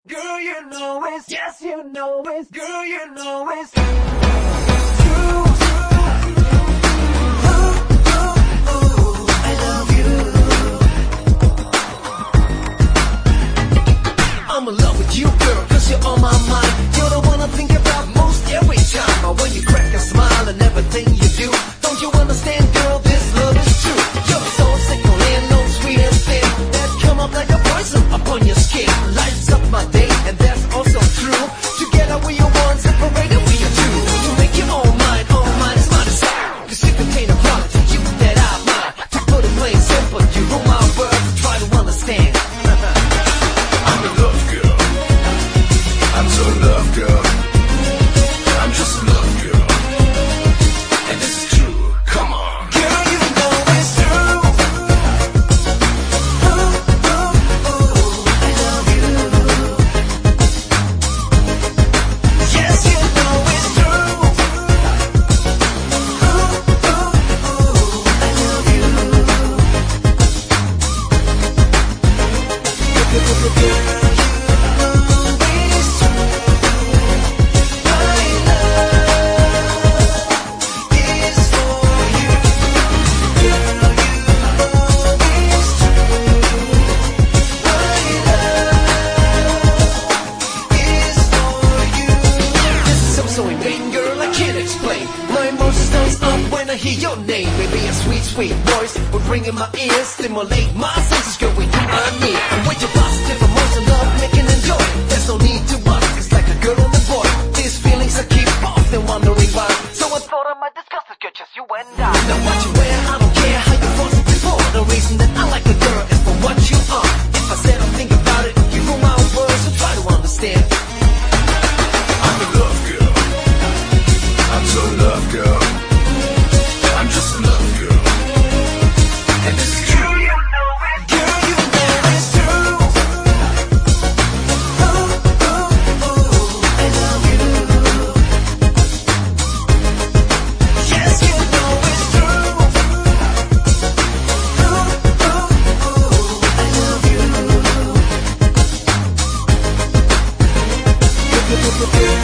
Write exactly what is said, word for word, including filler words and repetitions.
Girl, you know it's, yes, you know it's, girl, you know it's true, true. Ooh, ooh, ooh, I love you. I'm in love with you, girl, cause you're on my mind. You're the one I think about most every time. But when you crack a smile and everything you do, don't you understand, girl, this love is true. You're so sickle and no sweet and thin, that come up like a poison upon your skin. Lights up my day, and that's also true. Together we are one, separated we are two. You make your own mind, all mine is mine desire. Cause you contain a quality, you that I admire. To put it plain simple, you rule my world, try to understand. I'm in love, girl. I'm so in love, girl. I'm just in love, girl. And this is true, come on. Girl, you know it's true. Ooh, ooh, ooh, I love you. Yes, you know it's true. Ooh, ooh, ooh, I love you. Girl, you know it's true. My love is for you. Girl, you know it's true. My love is for you. This is so, so invading, girl, I can't explain. My emotions don't up when I hear your name. Maybe a sweet, sweet voice would ring in my ears, stimulate my senses, girl, when you are near. And with your positive emotion, love, making enjoy. There's no need to rush, it's like a girl and a boy. These feelings I keep often wondering why. So I thought I might discuss it, girl, just you and I. Now what you wear, I don't care how you force it before. The reason that I like a girl is for what you are. If I said I'm thinking about it, you rule my words, so try to understand. I'm in love, girl. I'm so in love, girl. I'm just in love, girl. And this is true. Girl, you know it's true. Ooh, ooh, ooh, I love you. Yes, you know it's true. Ooh, ooh, ooh, I love you.